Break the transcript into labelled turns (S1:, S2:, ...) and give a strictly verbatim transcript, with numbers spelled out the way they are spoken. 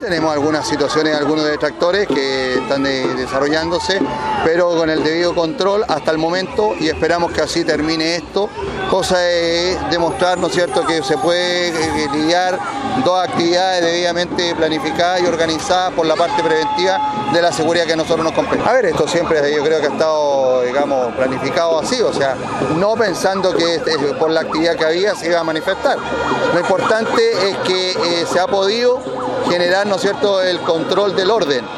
S1: Tenemos algunas situaciones, algunos detractores que están de, desarrollándose, pero con el debido control hasta el momento, y esperamos que así termine esto. Cosa es demostrar, ¿no es cierto?, que se puede eh, lidiar dos actividades debidamente planificadas y organizadas por la parte preventiva de la seguridad que a nosotros nos compete. A ver, esto siempre yo creo que ha estado, digamos, planificado así, o sea, no pensando que eh, por la actividad que había se iba a manifestar. Lo importante es que eh, se ha podido generar, ¿no es cierto?, el control del orden.